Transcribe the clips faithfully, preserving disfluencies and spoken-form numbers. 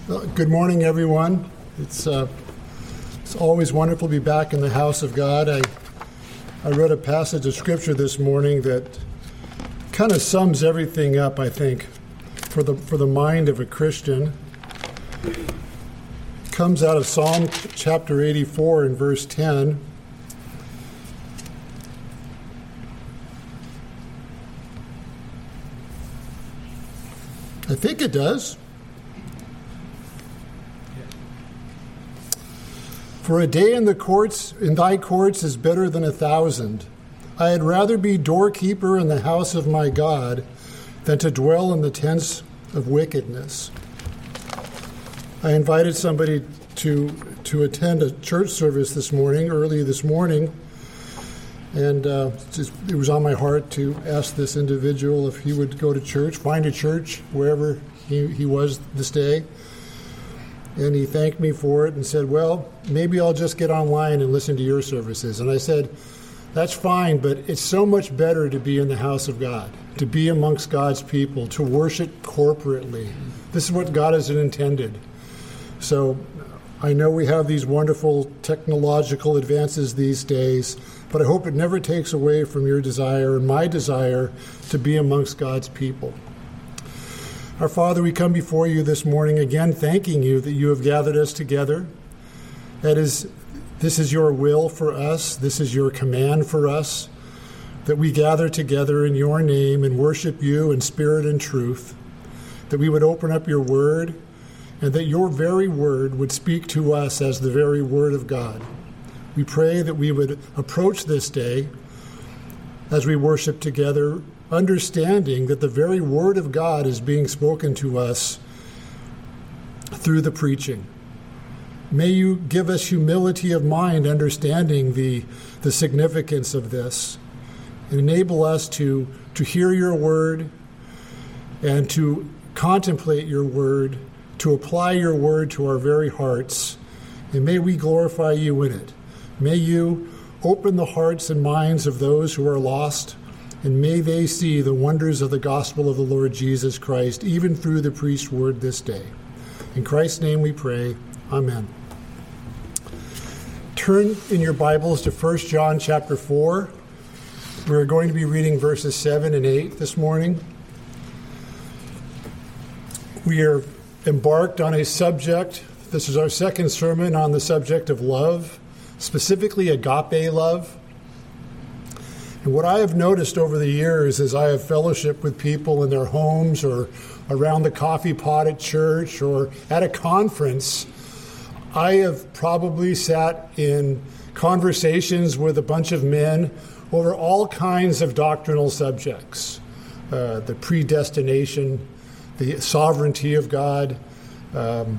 Well, good morning, everyone. It's uh, it's always wonderful to be back in the house of God. I I read a passage of Scripture this morning that kind of sums everything up, I think, for the for the mind of a Christian. It comes out of Psalm chapter eighty-four and verse ten. I think it does. For a day in the courts, in thy courts, is better than a thousand. I had rather be doorkeeper in the house of my God than to dwell in the tents of wickedness. I invited somebody to to attend a church service this morning, early this morning, and uh, just, it was on my heart to ask this individual if he would go to church, find a church wherever he, he was this day. And he thanked me for it and said, well, maybe I'll just get online and listen to your services. And I said, that's fine, but it's so much better to be in the house of God, to be amongst God's people, to worship corporately. This is what God has intended. So I know we have these wonderful technological advances these days, but I hope it never takes away from your desire and my desire to be amongst God's people. Our Father, we come before you this morning again, thanking you that you have gathered us together. That is, this is your will for us. This is your command for us, that we gather together in your name and worship you in spirit and truth, that we would open up your word, and that your very word would speak to us as the very word of God. We pray that we would approach this day as we worship together, understanding that the very word of God is being spoken to us through the preaching. May you give us humility of mind, understanding the, the significance of this, and enable us to, to hear your word and to contemplate your word, to apply your word to our very hearts, and may we glorify you in it. May you open the hearts and minds of those who are lost, and may they see the wonders of the gospel of the Lord Jesus Christ, even through the priest's word this day. In Christ's name we pray. Amen. Turn in your Bibles to First John chapter four. We're going to be reading verses seven and eight this morning. We are embarked on a subject. This is our second sermon on the subject of love, specifically agape love. And what I have noticed over the years as I have fellowship with people in their homes or around the coffee pot at church or at a conference, I have probably sat in conversations with a bunch of men over all kinds of doctrinal subjects. Uh, the predestination, the sovereignty of God. Um,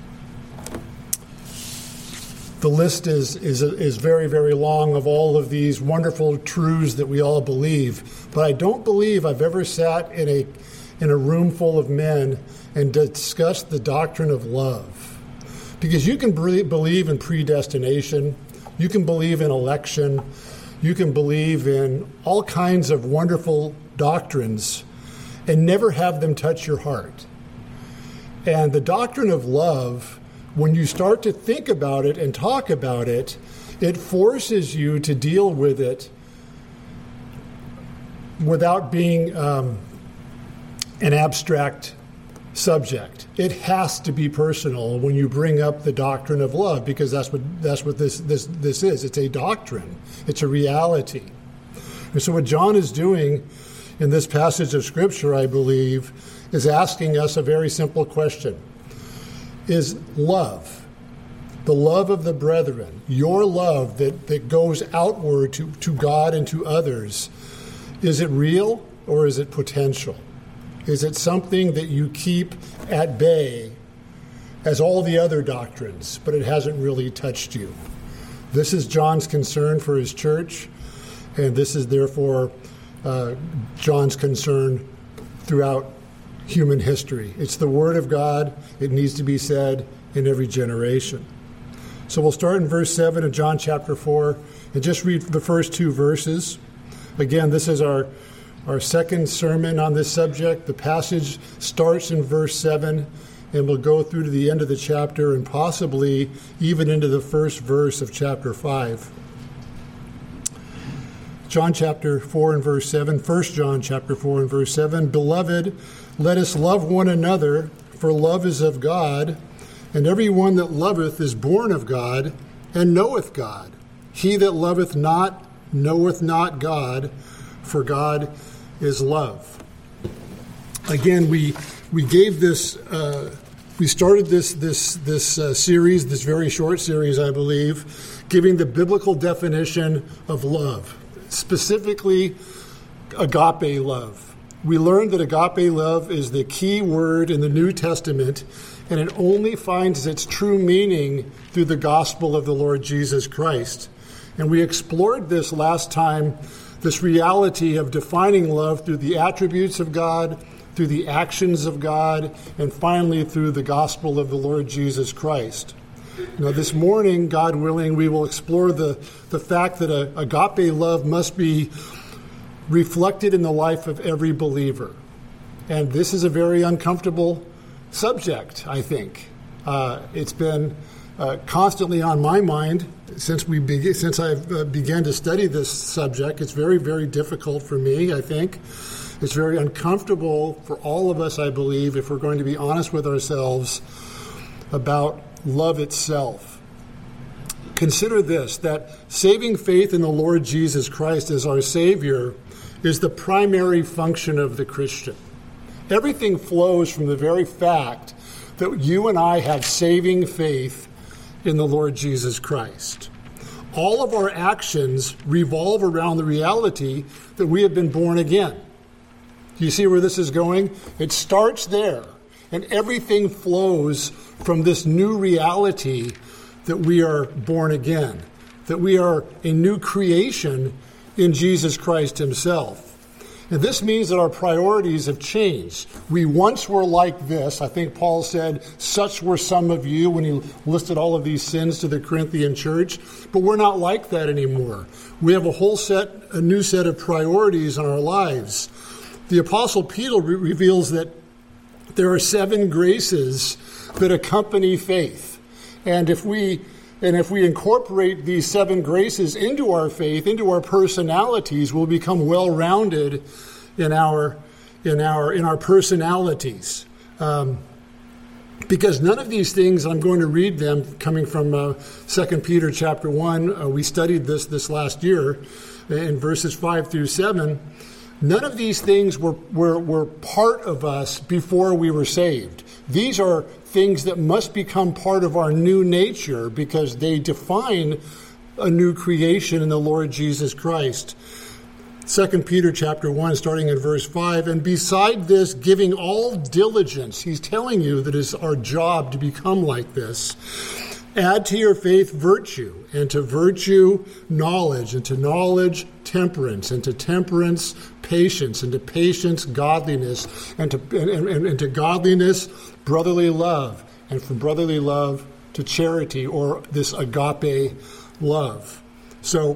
The list is, is is very, very long of all of these wonderful truths that we all believe. But I don't believe I've ever sat in a in a room full of men and discussed the doctrine of love. Because you can believe in predestination, you can believe in election, you can believe in all kinds of wonderful doctrines and never have them touch your heart. And the doctrine of love, when you start to think about it and talk about it, it forces you to deal with it without being um, an abstract subject. It has to be personal when you bring up the doctrine of love, because that's what that's what this this this is. It's a doctrine. It's a reality. And so what John is doing in this passage of Scripture, I believe, is asking us a very simple question. Is love, the love of the brethren, your love that, that goes outward to, to God and to others, is it real or is it potential? Is it something that you keep at bay as all the other doctrines, but it hasn't really touched you? This is John's concern for his church, and this is therefore uh, John's concern throughout human history. It's the Word of God. It needs to be said in every generation. So we'll start in verse seven of John chapter four and just read the first two verses. Again, this is our, our second sermon on this subject. The passage starts in verse seven and we'll go through to the end of the chapter and possibly even into the first verse of chapter five. John chapter four and verse seven, First John chapter four and verse seven, Beloved, let us love one another, for love is of God, and every one that loveth is born of God, and knoweth God. He that loveth not knoweth not God, for God is love. Again, we we gave this, uh, we started this this this uh, series, this very short series, I believe, giving the biblical definition of love, specifically agape love. We learned that agape love is the key word in the New Testament, and it only finds its true meaning through the gospel of the Lord Jesus Christ. And we explored this last time, this reality of defining love through the attributes of God, through the actions of God, and finally through the gospel of the Lord Jesus Christ. Now this morning, God willing, we will explore the, the fact that a, agape love must be reflected in the life of every believer. And this is a very uncomfortable subject, I think. Uh, it's been uh, constantly on my mind since we be- since I've uh, began to study this subject. It's very, very difficult for me, I think. It's very uncomfortable for all of us, I believe, if we're going to be honest with ourselves about love itself. Consider this, that saving faith in the Lord Jesus Christ as our Savior is the primary function of the Christian. Everything flows from the very fact that you and I have saving faith in the Lord Jesus Christ. All of our actions revolve around the reality that we have been born again. Do you see where this is going? It starts there, and everything flows from this new reality that we are born again, that we are a new creation in Jesus Christ himself. And this means that our priorities have changed. We once were like this. I think Paul said, such were some of you when he listed all of these sins to the Corinthian church. But we're not like that anymore. We have a whole set, a new set of priorities in our lives. The Apostle Peter re- reveals that there are seven graces that accompany faith. And if we And if we incorporate these seven graces into our faith, into our personalities, we'll become well-rounded in our in our in our personalities. Um, because none of these things, I'm going to read them coming from uh, Second Peter chapter one. Uh, we studied this this last year in verses five through seven. None of these things were, were, were part of us before we were saved. These are things that must become part of our new nature because they define a new creation in the Lord Jesus Christ. Second Peter chapter one, starting in verse five, and beside this, giving all diligence. He's telling you that it's our job to become like this. Add to your faith virtue, and to virtue knowledge, and to knowledge temperance, and to temperance patience, and to patience godliness, and to and, and, and to godliness brotherly love, and from brotherly love to charity, or this agape love. So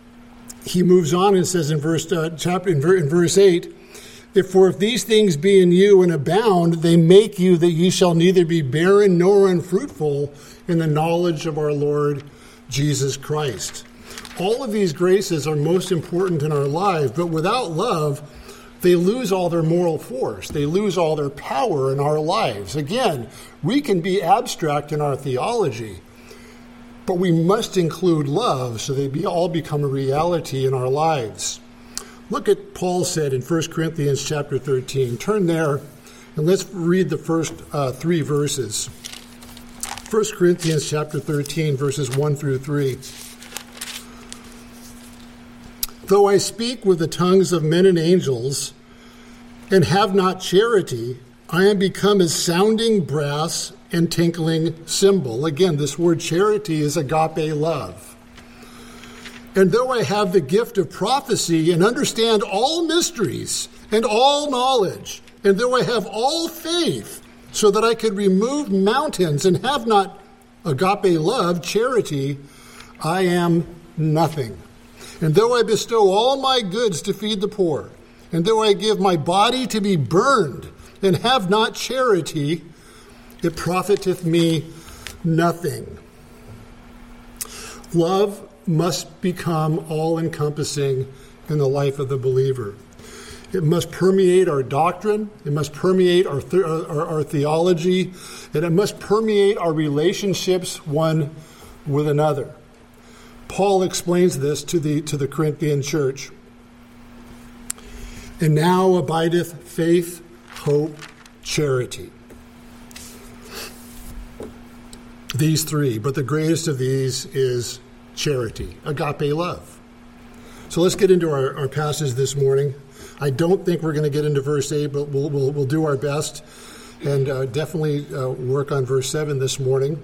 he moves on and says in verse uh, chapter in, ver, in verse eight, if for if these things be in you and abound, they make you that ye shall neither be barren nor unfruitful in the knowledge of our Lord Jesus Christ. All of these graces are most important in our lives, but without love, they lose all their moral force. They lose all their power in our lives. Again, we can be abstract in our theology, but we must include love so they be, all become a reality in our lives. Look at Paul said in First Corinthians chapter thirteen. Turn there and let's read the first uh, three verses. First Corinthians chapter thirteen, verses one through three. Though I speak with the tongues of men and angels and have not charity, I am become as sounding brass and tinkling cymbal. Again, this word charity is agape love. And though I have the gift of prophecy and understand all mysteries and all knowledge, and though I have all faith so that I could remove mountains and have not agape love, charity, I am nothing. And though I bestow all my goods to feed the poor, and though I give my body to be burned and have not charity, it profiteth me nothing. Love must become all-encompassing in the life of the believer. It must permeate our doctrine. It must permeate our, th- our, our theology. And it must permeate our relationships one with another. Paul explains this to the, to the Corinthian church. And now abideth faith, hope, charity. These three, but the greatest of these is charity, agape love. So let's get into our, our passage this morning. I don't think we're going to get into verse eight, but we'll we'll, we'll do our best and uh, definitely uh, work on verse seven this morning.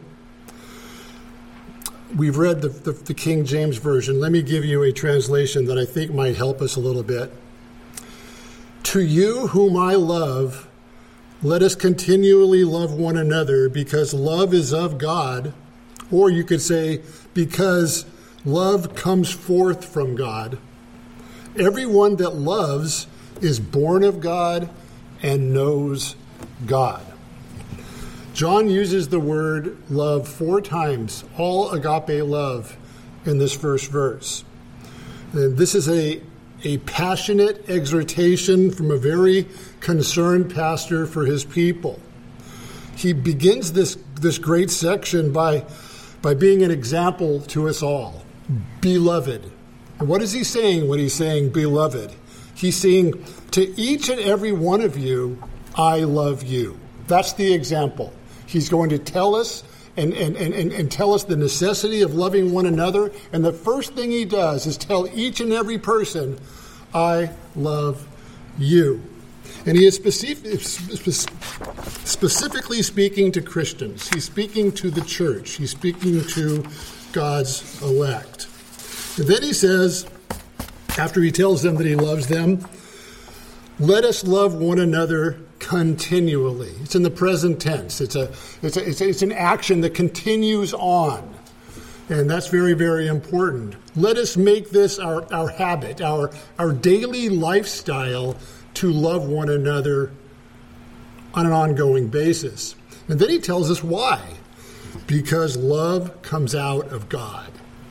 We've read the, the, the King James Version. Let me give you a translation that I think might help us a little bit. To you whom I love, let us continually love one another, because love is of God. Or you could say, because love comes forth from God. Everyone that loves is born of God and knows God. John uses the word love four times, all agape love, in this first verse. And this is a, a passionate exhortation from a very concerned pastor for his people. He begins this, this great section by, by being an example to us all. Beloved. And what is he saying when he's saying beloved? He's saying, to each and every one of you, I love you. That's the example. He's going to tell us and, and, and, and tell us the necessity of loving one another. And the first thing he does is tell each and every person, I love you. And he is specific, specifically speaking to Christians. He's speaking to the church. He's speaking to God's elect. And then he says, after he tells them that he loves them, let us love one another continually. It's in the present tense. It's a, it's a, it's a, it's an action that continues on. And that's very, very important. Let us make this our, our habit, our, our daily lifestyle to love one another on an ongoing basis. And then he tells us why. Because love comes out of God.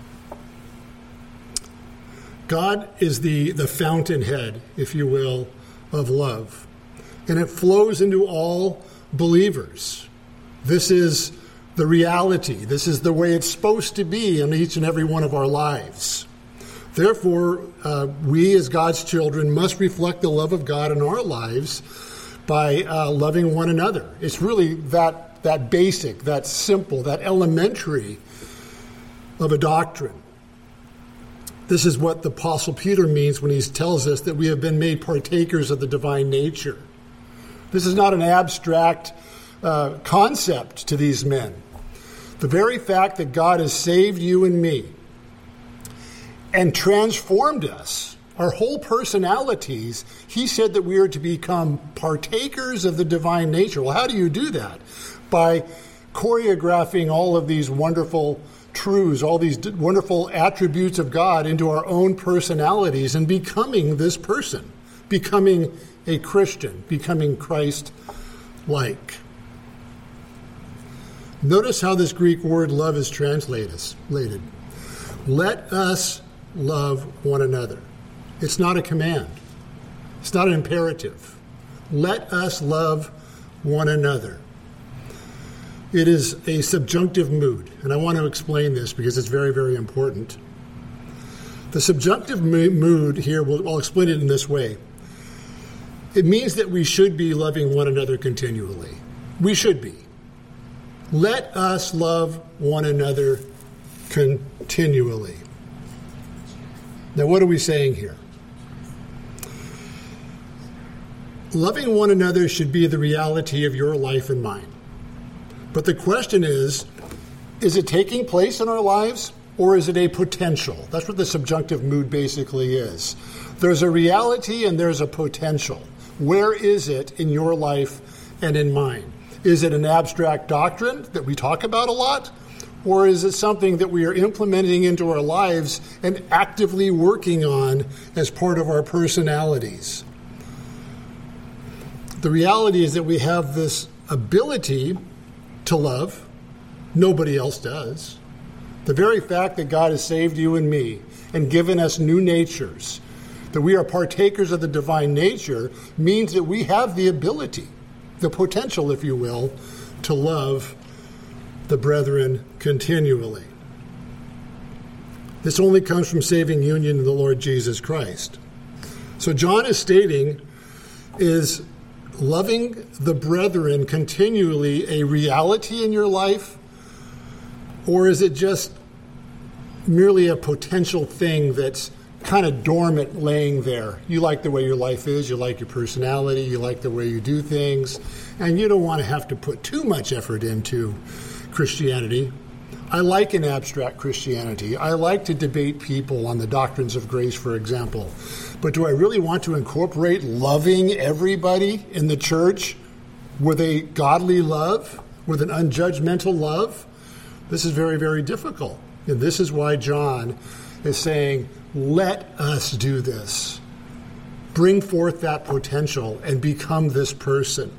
God is the, the fountainhead, if you will, of love. And it flows into all believers. This is the reality. This is the way it's supposed to be in each and every one of our lives. Therefore, uh, we as God's children must reflect the love of God in our lives by uh, loving one another. It's really that, that basic, that simple, that elementary of a doctrine. This is what the Apostle Peter means when he tells us that we have been made partakers of the divine nature. This is not an abstract uh, concept to these men. The very fact that God has saved you and me and transformed us, our whole personalities, he said that we are to become partakers of the divine nature. Well, how do you do that? By choreographing all of these wonderful truths, all these wonderful attributes of God into our own personalities and becoming this person, becoming a Christian, becoming Christ-like. Notice how this Greek word love is translated. Let us love one another. It's not a command. It's not an imperative. Let us love one another. It is a subjunctive mood, and I want to explain this because it's very, very important. The subjunctive mood here, I'll explain it in this way. It means that we should be loving one another continually. We should be. Let us love one another continually. Now, what are we saying here? Loving one another should be the reality of your life and mine. But the question is, is it taking place in our lives or is it a potential? That's what the subjunctive mood basically is. There's a reality and there's a potential. Where is it in your life and in mine? Is it an abstract doctrine that we talk about a lot? Or is it something that we are implementing into our lives and actively working on as part of our personalities? The reality is that we have this ability to love. Nobody else does. The very fact that God has saved you and me and given us new natures, that we are partakers of the divine nature, means that we have the ability, the potential, if you will, to love the brethren continually. This only comes from saving union in the Lord Jesus Christ. So John is stating, is loving the brethren continually a reality in your life, or is it just merely a potential thing that's kind of dormant laying there? You like the way your life is, you like your personality, you like the way you do things, and you don't want to have to put too much effort into Christianity. I like an abstract Christianity. I like to debate people on the doctrines of grace, for example. But do I really want to incorporate loving everybody in the church with a godly love, with an unjudgmental love? This is very, very difficult. And this is why John is saying, let us do this. Bring forth that potential and become this person.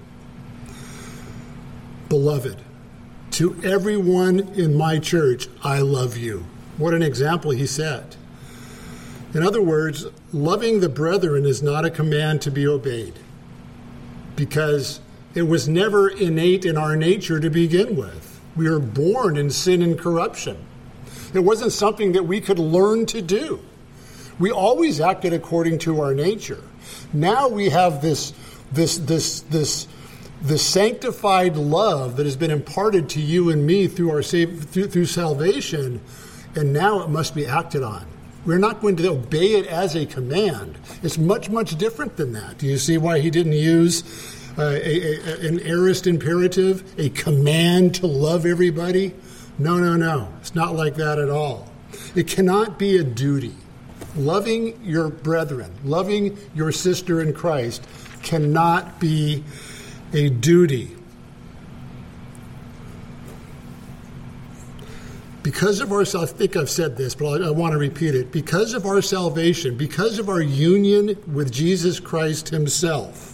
Beloved, to everyone in my church, I love you. What an example he set. In other words, loving the brethren is not a command to be obeyed, because it was never innate in our nature to begin with. We are born in sin and corruption. It wasn't something that we could learn to do. We always acted according to our nature. Now we have this, this, this, this, this sanctified love that has been imparted to you and me through our save, through, through salvation, and now it must be acted on. We're not going to obey it as a command. It's much, much different than that. Do you see why he didn't use uh, a, a, an aorist imperative, a command to love everybody? No, no, no. It's not like that at all. It cannot be a duty. Loving your brethren, loving your sister in Christ cannot be a duty. Because of our, I think I've said this, but I, I want to repeat it. Because of our salvation, because of our union with Jesus Christ himself,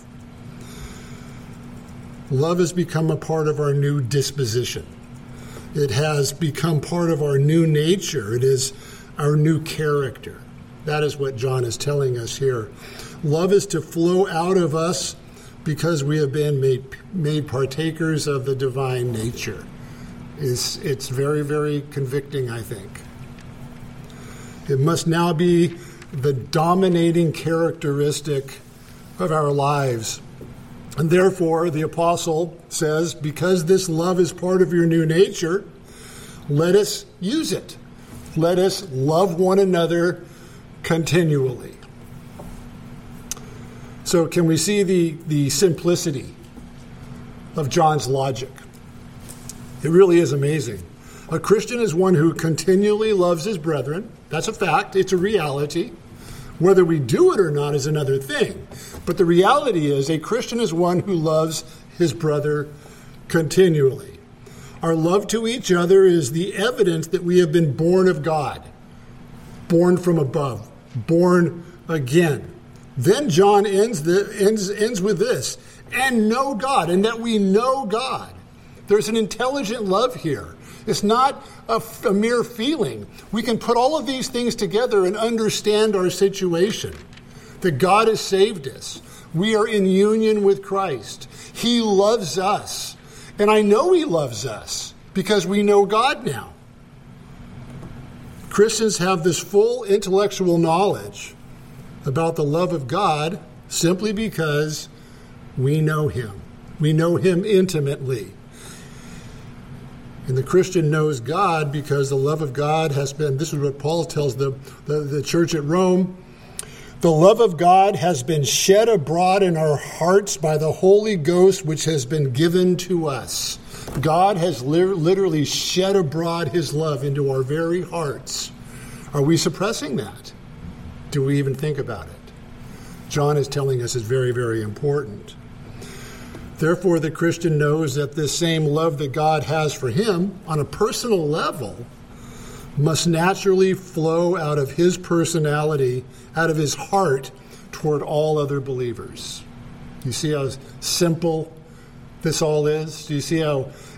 love has become a part of our new disposition. It has become part of our new nature. It is our new character. That is what John is telling us here. Love is to flow out of us because we have been made, made partakers of the divine nature. It's, it's very, very convicting, I think. It must now be the dominating characteristic of our lives. And therefore, the apostle says, because this love is part of your new nature, let us use it. Let us love one another continually. So can we see the, the simplicity of John's logic? It really is amazing. A Christian is one who continually loves his brethren. That's a fact. It's a reality. Whether we do it or not is another thing. But the reality is a Christian is one who loves his brother continually. Our love to each other is the evidence that we have been born of God, born from above, born again. Then John ends, the, ends, ends with this, and know God, and that we know God. There's an intelligent love here. It's not a, a mere feeling. We can put all of these things together and understand our situation. That God has saved us. We are in union with Christ. He loves us. And I know he loves us because we know God now. Christians have this full intellectual knowledge about the love of God simply because we know him. We know him intimately. And the Christian knows God because the love of God has been, this is what Paul tells the, the, the church at Rome, the love of God has been shed abroad in our hearts by the Holy Ghost, which has been given to us. God has li- literally shed abroad his love into our very hearts. Are we suppressing that? Do we even think about it? John is telling us it's very, very important. Therefore, the Christian knows that this same love that God has for him on a personal level must naturally flow out of his personality, out of his heart toward all other believers. You see how simple this all is? Do you see how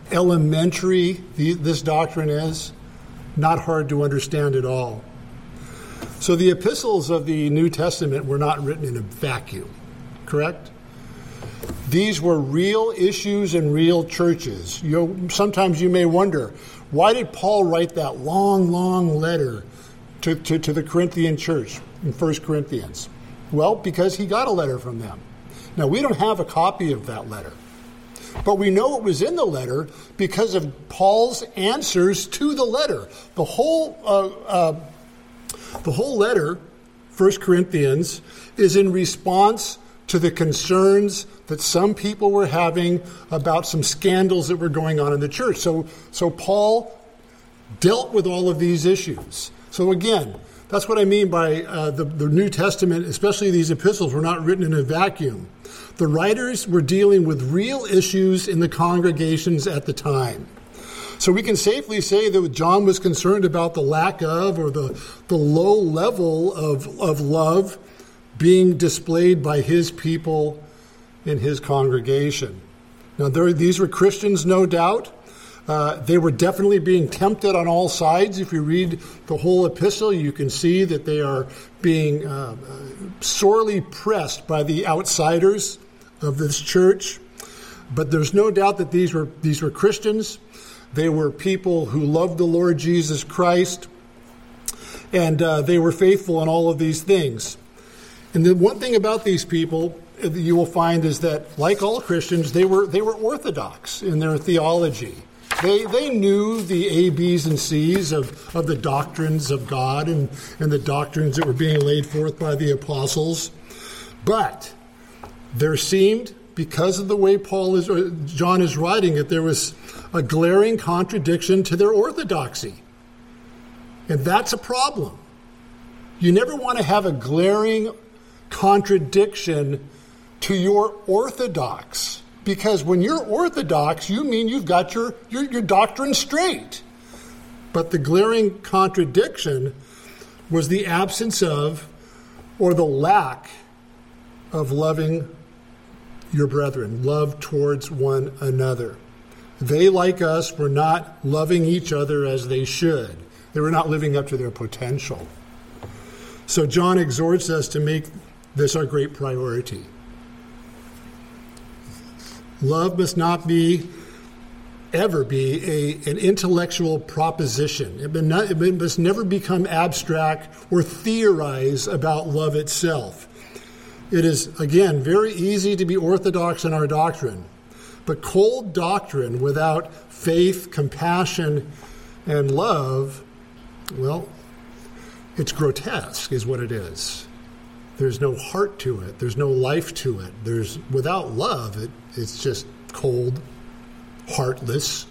elementary the, this doctrine is, not hard to understand at all. So the epistles of the New Testament were not written in a vacuum, correct? These were real issues in real churches. You know, sometimes you may wonder, why did Paul write that long, long letter to, to, to the Corinthian church in First Corinthians? Well, because he got a letter from them. Now, we don't have a copy of that letter, but we know it was in the letter because of Paul's answers to the letter. The whole uh, uh, the whole letter, First Corinthians, is in response to the concerns that some people were having about some scandals that were going on in the church. So, so Paul dealt with all of these issues. So again, that's what I mean by uh, the, the New Testament, especially these epistles, were not written in a vacuum. The writers were dealing with real issues in the congregations at the time. So we can safely say that John was concerned about the lack of or the, the low level of, of love being displayed by his people in his congregation. Now, there, these were Christians, no doubt. Uh, they were definitely being tempted on all sides. If you read the whole epistle, you can see that they are being uh, sorely pressed by the outsiders of this church. But there's no doubt that these were these were Christians. They were people who loved the Lord Jesus Christ, and uh, they were faithful in all of these things. And the one thing about these people you will find is that, like all Christians, they were they were orthodox in their theology. They they knew the A, B's, and C's of, of the doctrines of God and, and the doctrines that were being laid forth by the apostles. But there seemed, because of the way Paul is, or John is writing it, there was a glaring contradiction to their orthodoxy. And that's a problem. You never want to have a glaring contradiction to your orthodox. Because when you're orthodox, you mean you've got your, your, your doctrine straight. But the glaring contradiction was the absence of, or the lack of loving your brethren, love towards one another. They, like us, were not loving each other as they should. They were not living up to their potential. So John exhorts us to make this our great priority. Love must not be, ever be, a, an intellectual proposition. It, not, it must never become abstract or theorize about love itself. It is, again, very easy to be orthodox in our doctrine, but cold doctrine without faith, compassion, and love, well, it's grotesque is what it is. There's no heart to it. There's no life to it. There's without love, it, it's just cold, heartless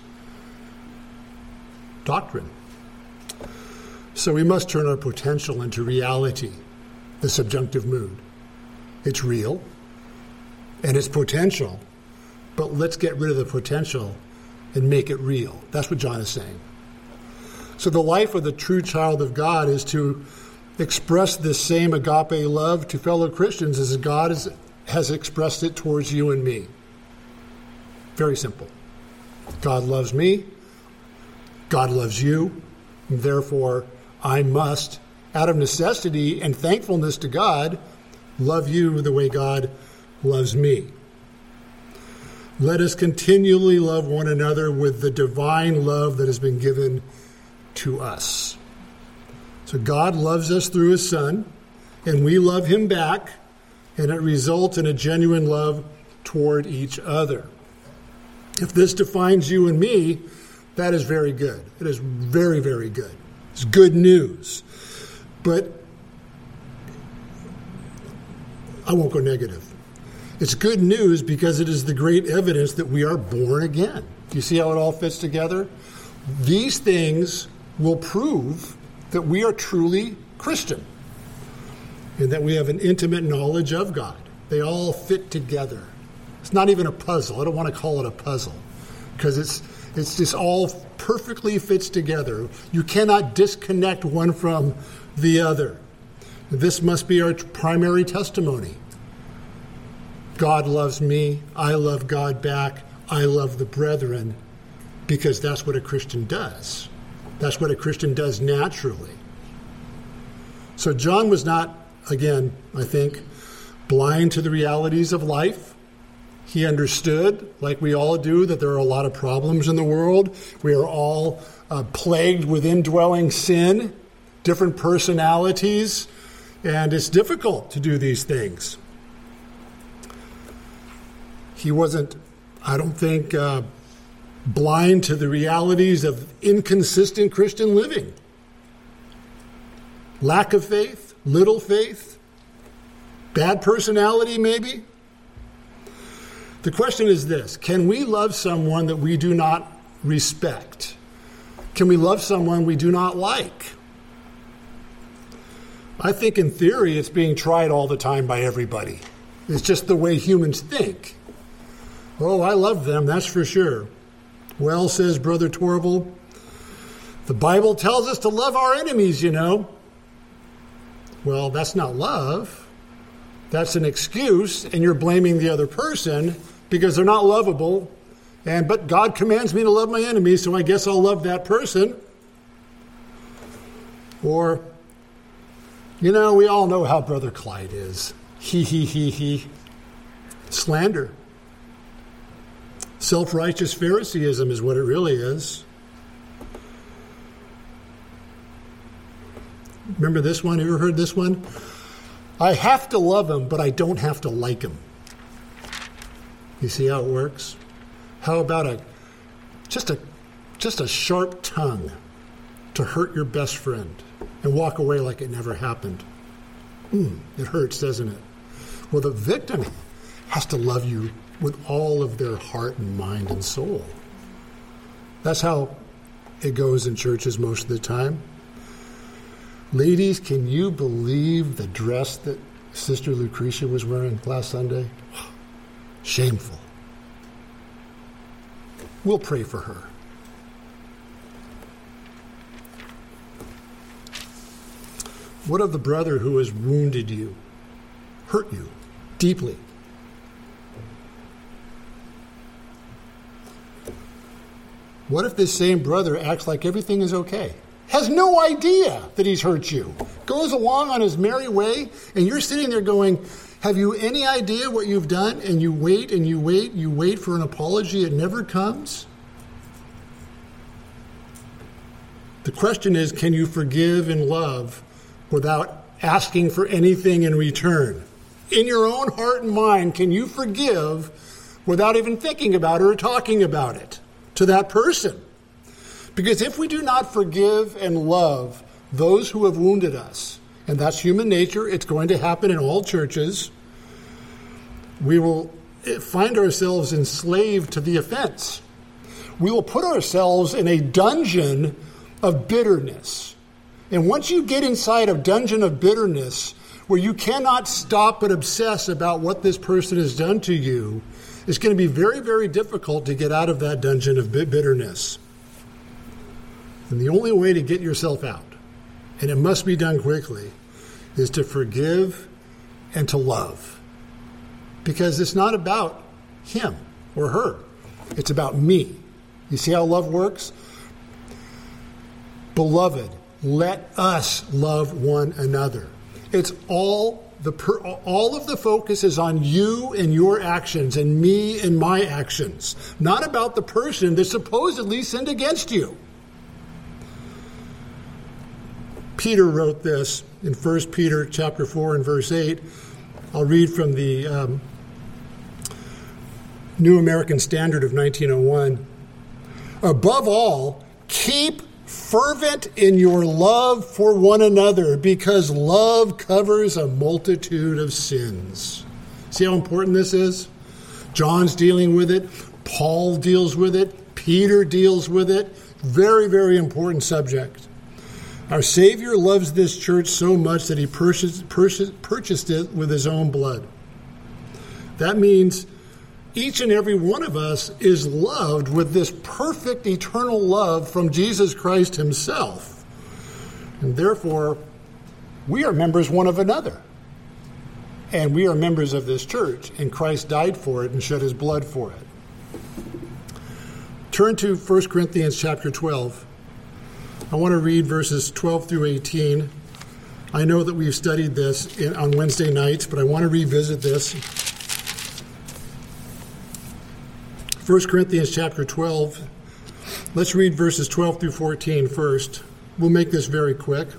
doctrine. So we must turn our potential into reality, the subjunctive mood. It's real, and it's potential, but let's get rid of the potential and make it real. That's what John is saying. So the life of the true child of God is to express this same agape love to fellow Christians as God is, has expressed it towards you and me. Very simple. God loves me. God loves you. And therefore, I must, out of necessity and thankfulness to God, love you the way God loves me. Let us continually love one another with the divine love that has been given to us. So God loves us through his Son, and we love him back, and it results in a genuine love toward each other. If this defines you and me, that is very good. It is very, very good. It's good news. But I won't go negative. It's good news because it is the great evidence that we are born again. Do you see how it all fits together? These things will prove that we are truly Christian and that we have an intimate knowledge of God. They all fit together. It's not even a puzzle. I don't want to call it a puzzle because it's it's just all perfectly fits together. You cannot disconnect one from the other. This must be our primary testimony. God loves me. I love God back. I love the brethren. because that's what a Christian does. That's what a Christian does naturally. So John was not, again, I think, blind to the realities of life. He understood, like we all do, that there are a lot of problems in the world. We are all uh, plagued with indwelling sin, different personalities, and it's difficult to do these things. He wasn't, I don't think, uh, blind to the realities of inconsistent Christian living. Lack of faith, little faith, bad personality maybe. The question is this: can we love someone that we do not respect? Can we love someone we do not like? I think in theory it's being tried all the time by everybody. It's just the way humans think. Oh, I love them, that's for sure. Well, says Brother Torval, the Bible tells us to love our enemies, you know. Well, that's not love. That's an excuse, and you're blaming the other person because they're not lovable. And but God commands me to love my enemies, so I guess I'll love that person. Or, you know, we all know how Brother Clyde is. He, he, he, he. Slander. Self-righteous Phariseeism is what it really is. Remember this one? You ever heard this one? I have to love him, but I don't have to like him. You see how it works? How about a just a just a sharp tongue to hurt your best friend and walk away like it never happened? Mm, it hurts, doesn't it? Well, the victim has to love you with all of their heart and mind and soul. That's how it goes in churches most of the time. Ladies, can you believe the dress that Sister Lucretia was wearing last Sunday? Shameful. We'll pray for her. What of the brother who has wounded you, hurt you deeply? What if this same brother acts like everything is okay? Has no idea that he's hurt you, goes along on his merry way, and you're sitting there going, have you any idea what you've done? And you wait and you wait, you wait for an apology, it never comes. The question is, can you forgive and love without asking for anything in return? In your own heart and mind, can you forgive without even thinking about it or talking about it to that person? Because if we do not forgive and love those who have wounded us, and that's human nature, it's going to happen in all churches, we will find ourselves enslaved to the offense. We will put ourselves in a dungeon of bitterness. And once you get inside a dungeon of bitterness, where you cannot stop but obsess about what this person has done to you, it's going to be very, very difficult to get out of that dungeon of bitterness. And the only way to get yourself out, and it must be done quickly, is to forgive and to love. Because it's not about him or her. It's about me. You see how love works? Beloved, let us love one another. It's all the per, all of the focus is on you and your actions and me and my actions, not about the person that supposedly sinned against you. Peter wrote this in First Peter chapter four and verse eight. I'll read from the um, New American Standard of nineteen oh one. Above all, keep fervent in your love for one another, because love covers a multitude of sins. See how important this is? John's dealing with it. Paul deals with it. Peter deals with it. Very, very important subject. Our Savior loves this church so much that he purchased, purchased, purchased it with his own blood. That means each and every one of us is loved with this perfect eternal love from Jesus Christ himself. And therefore, we are members one of another. And we are members of this church, and Christ died for it and shed his blood for it. turn to First Corinthians chapter twelve. I want to read verses twelve through eighteen. I know that we've studied this in, on Wednesday nights, but I want to revisit this. First Corinthians chapter twelve. Let's read verses twelve through fourteen first. We'll make this very quick.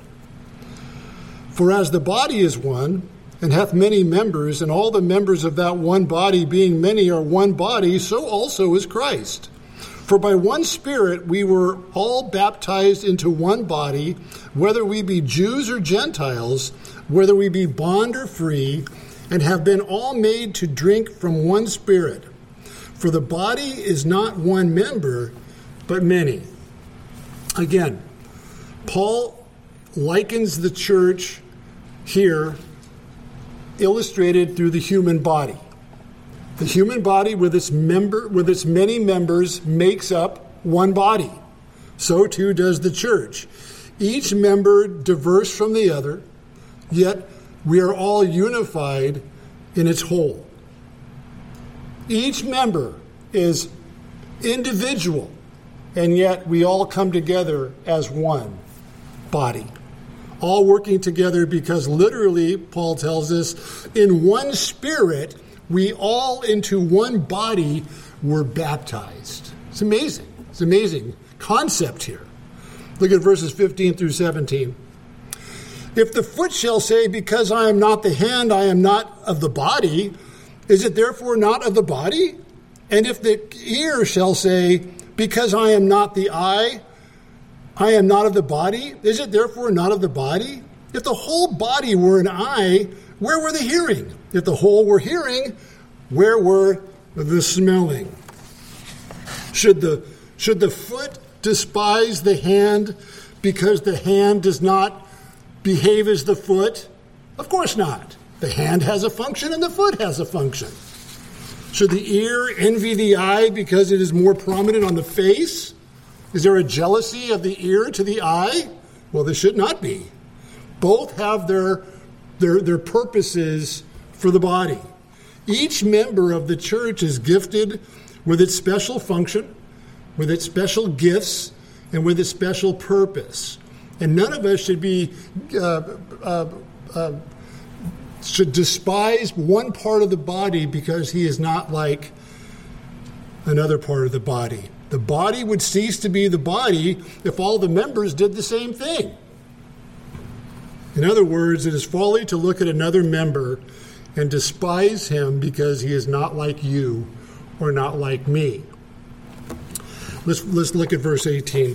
For as the body is one, and hath many members, and all the members of that one body, being many, are one body, so also is Christ. For by one Spirit we were all baptized into one body, whether we be Jews or Gentiles, whether we be bond or free, and have been all made to drink from one Spirit. For the body is not one member, but many. Again, Paul likens the church here, illustrated through the human body. The human body with its member, with its many members, makes up one body. So too does the church. Each member diverse from the other, yet we are all unified in its whole. Each member is individual, and yet we all come together as one body. All working together because literally, Paul tells us, in one Spirit, we all into one body were baptized. It's amazing. It's an amazing concept here. Look at verses fifteen through seventeen. If the foot shall say, because I am not the hand, I am not of the body, is it therefore not of the body? And if the ear shall say, because I am not the eye, I am not of the body, is it therefore not of the body? If the whole body were an eye, where were the hearing? If the whole were hearing, where were the smelling? Should the, should the foot despise the hand because the hand does not behave as the foot? Of course not. The hand has a function and the foot has a function. Should the ear envy the eye because it is more prominent on the face? Is there a jealousy of the ear to the eye? Well, there should not be. Both have their, their, their purposes for the body. Each member of the church is gifted with its special function, with its special gifts, and with its special purpose. And none of us should be uh, uh, uh, should despise one part of the body because he is not like another part of the body. The body would cease to be the body if all the members did the same thing. In other words, it is folly to look at another member and despise him because he is not like you or not like me. Let's, let's look at verse eighteen.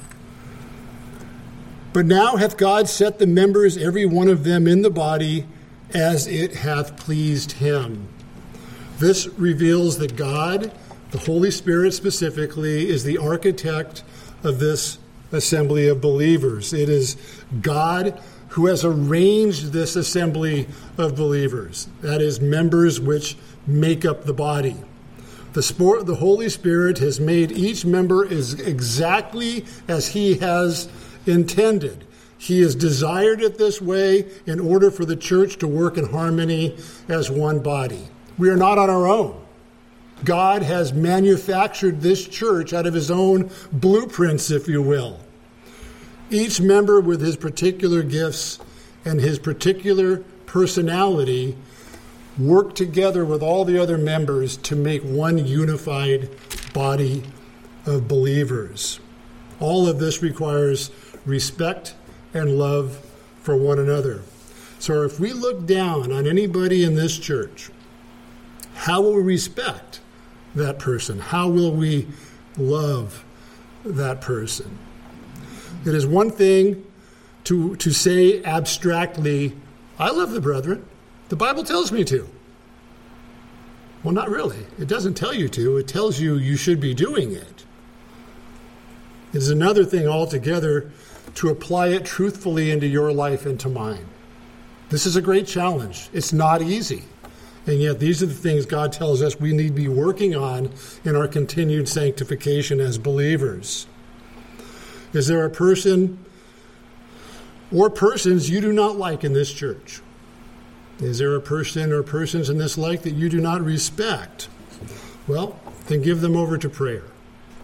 But now hath God set the members, every one of them, in the body as it hath pleased him. This reveals that God, the Holy Spirit specifically, is the architect of this assembly of believers. It is God who has arranged this assembly of believers. That is, members which make up the body. The, sport, the Holy Spirit has made each member is exactly as he has intended. He has desired it this way in order for the church to work in harmony as one body. We are not on our own. God has manufactured this church out of his own blueprints, if you will. Each member with his particular gifts and his particular personality work together with all the other members to make one unified body of believers. All of this requires respect and love for one another. So if we look down on anybody in this church, how will we respect that person? How will we love that person? It is one thing to, to say abstractly, I love the brethren. The Bible tells me to. Well, not really. It doesn't tell you to. It tells you you should be doing it. It is another thing altogether to apply it truthfully into your life and to mine. This is a great challenge. It's not easy. And yet these are the things God tells us we need to be working on in our continued sanctification as believers. Is there a person or persons you do not like in this church? Is there a person or persons in this life that you do not respect? Well, then give them over to prayer.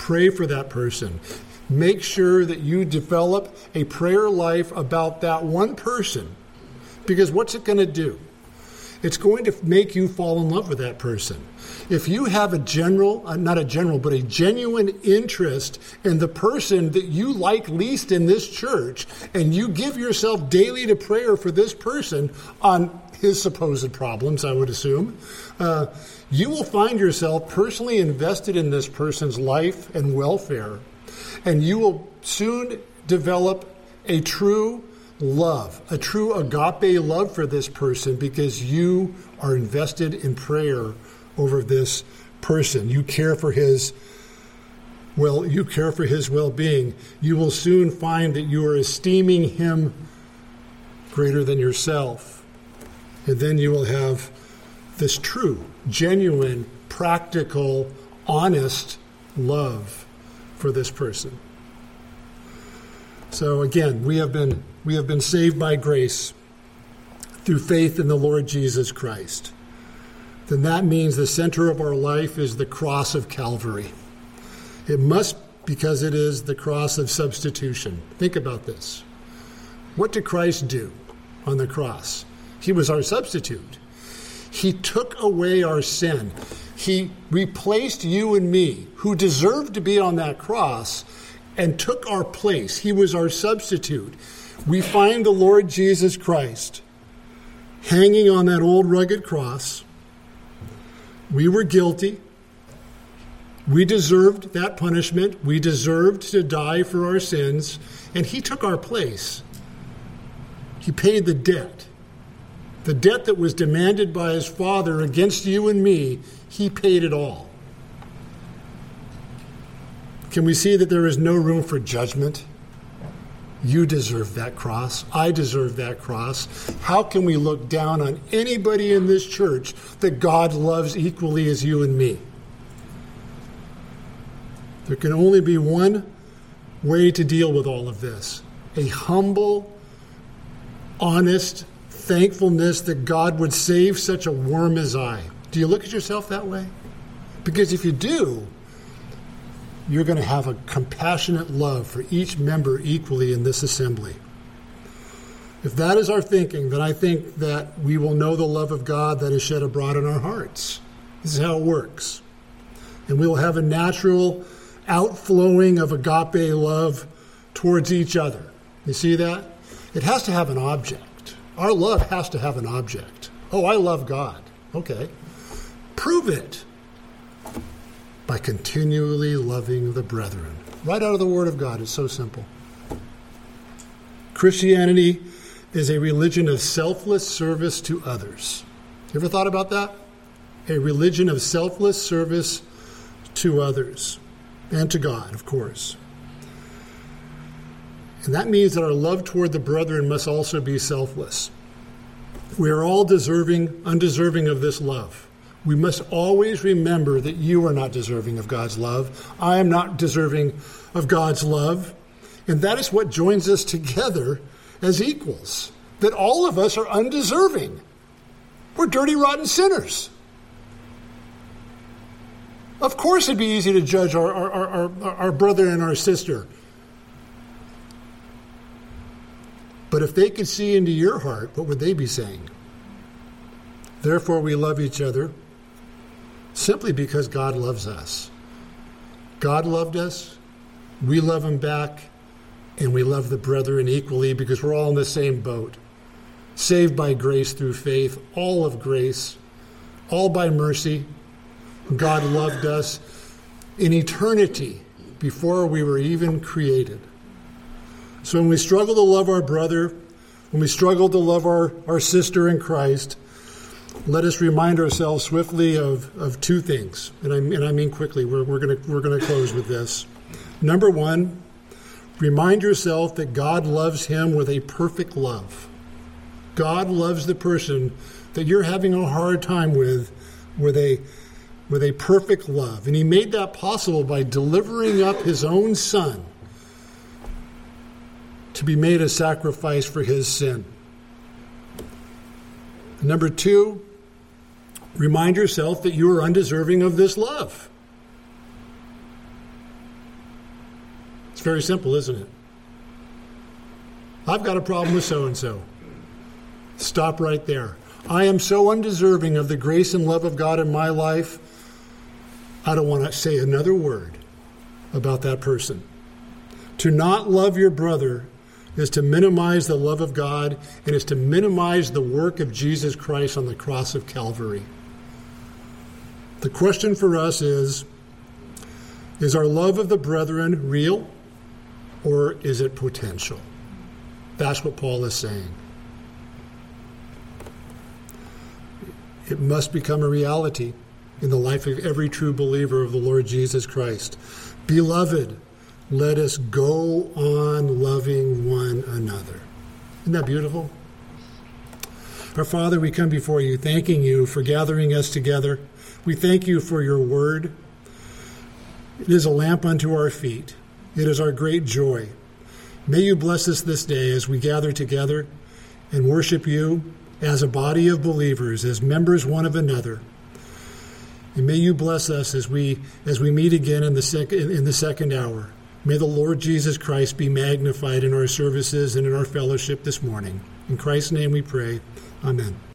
Pray for that person. Make sure that you develop a prayer life about that one person. Because what's it going to do? It's going to make you fall in love with that person. If you have a general, uh, not a general, but a genuine interest in the person that you like least in this church, and you give yourself daily to prayer for this person on his supposed problems, I would assume, uh, you will find yourself personally invested in this person's life and welfare, and you will soon develop a true love, a true agape love for this person because you are invested in prayer over this person. You care for his well, you care for his well-being. You will soon find that you are esteeming him greater than yourself. And then you will have this true, genuine, practical, honest love for this person. So again, we have been we have been saved by grace through faith in the Lord Jesus Christ. Then that means the center of our life is the cross of Calvary. It must, because it is the cross of substitution. Think about this. What did Christ do on the cross? He was our substitute. He took away our sin. He replaced you and me, who deserved to be on that cross, and took our place. He was our substitute. We find the Lord Jesus Christ hanging on that old rugged cross. We were guilty. We deserved that punishment. We deserved to die for our sins, and he took our place. He paid the debt. The debt that was demanded by his Father against you and me, he paid it all. Can we see that there is no room for judgment? You deserve that cross. I deserve that cross. How can we look down on anybody in this church that God loves equally as you and me? There can only be one way to deal with all of this. A humble, honest thankfulness that God would save such a worm as I. Do you look at yourself that way? Because if you do, you're going to have a compassionate love for each member equally in this assembly. If that is our thinking, then I think that we will know the love of God that is shed abroad in our hearts. This is how it works. And we will have a natural outflowing of agape love towards each other. You see that? It has to have an object. Our love has to have an object. Oh, I love God. Okay. Prove it by continually loving the brethren. Right out of the Word of God. It's so simple. Christianity is a religion of selfless service to others. You ever thought about that? A religion of selfless service to others and to God, of course. And that means that our love toward the brethren must also be selfless. We are all deserving, undeserving of this love. We must always remember that you are not deserving of God's love. I am not deserving of God's love. And that is what joins us together as equals. That all of us are undeserving. We're dirty, rotten sinners. Of course it'd be easy to judge our, our, our, our, our brother and our sister. But if they could see into your heart, what would they be saying? Therefore, we love each other simply because God loves us. God loved us, we love him back, and we love the brethren equally because we're all in the same boat. Saved by grace through faith, all of grace, all by mercy. God loved us in eternity before we were even created. So when we struggle to love our brother, when we struggle to love our, our sister in Christ, let us remind ourselves swiftly of, of two things. And I, and I mean quickly, we're, we're going we're gonna close with this. Number one, remind yourself that God loves him with a perfect love. God loves the person that you're having a hard time with, with a, with a perfect love. And he made that possible by delivering up his own son to be made a sacrifice for his sin. Number two, remind yourself that you are undeserving of this love. It's very simple, isn't it? I've got a problem with so-and-so. Stop right there. I am so undeserving of the grace and love of God in my life, I don't want to say another word about that person. To not love your brother is to minimize the love of God and is to minimize the work of Jesus Christ on the cross of Calvary. The question for us is, is our love of the brethren real or is it potential? That's what Paul is saying. It must become a reality in the life of every true believer of the Lord Jesus Christ. Beloved, let us go on loving one another. Isn't that beautiful? Our Father, we come before you, thanking you for gathering us together. We thank you for your word. It is a lamp unto our feet. It is our great joy. May you bless us this day as we gather together and worship you as a body of believers, as members one of another. And may you bless us as we as we meet again in the sec- in the second hour. May the Lord Jesus Christ be magnified in our services and in our fellowship this morning. In Christ's name we pray. Amen.